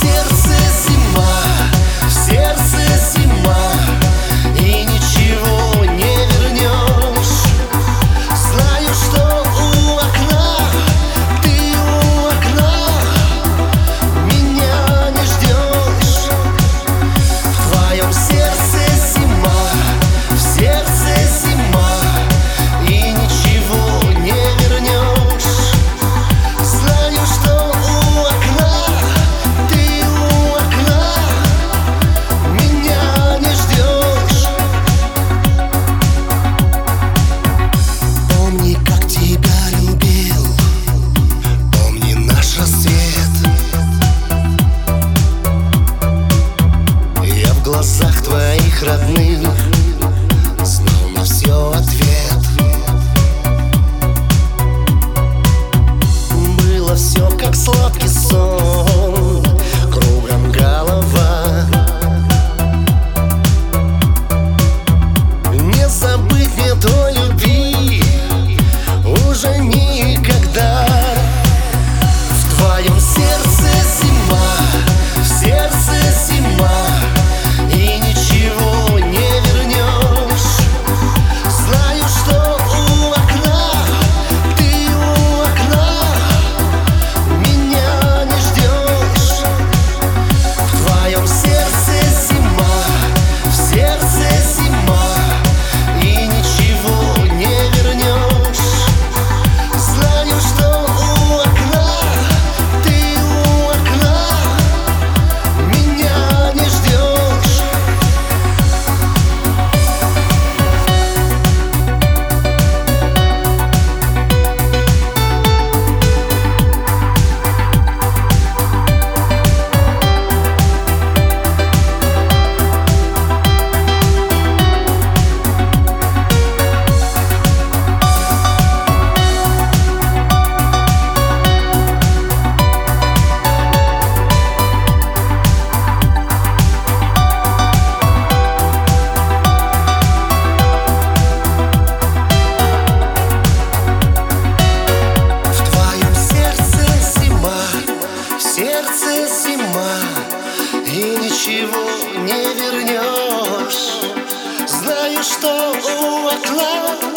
сердце зима, в сердце зима, и ничего не вернешь. Знаю, что у окна, ты у окна, меня не ждешь. В твоем сердце зима, в сердце зима, и ничего не вернешь. Знаю, что у окна, ты у окна, меня не ждешь. Помни, как тебя любил, помни наш рассвет. Я в глазах твоих родных знал на все ответ. Было все как сладкий сон, кругом голова. Не забыть мне той любви уже никогда. В твоем сердце зима, в сердце зима, и ничего не вернешь. Знаю, что у окна, ты у окна, меня не ждешь. В твоем сердце зима, в сердце зима, и ничего не вернешь. Знаю, что у окна, ты у окна, меня не ждешь. В твоем сердце зима, в сердце зима, и ничего не вернешь. Знаю, что у окна,